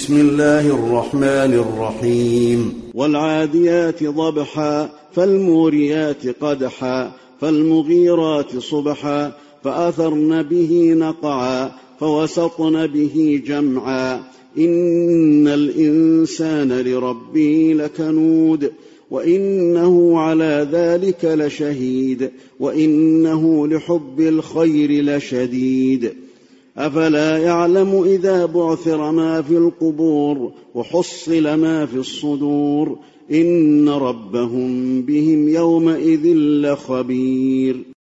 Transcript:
بسم الله الرحمن الرحيم. والعاديات ضبحا فالموريات قدحا فالمغيرات صبحا فأثرن به نقعا فوسطن به جمعا إن الإنسان لربه لكنود وإنه على ذلك لشهيد وإنه لحب الخير لشديد أفلا يعلم إذا بعثر ما في القبور وحصل ما في الصدور إن ربهم بهم يومئذ لخبير.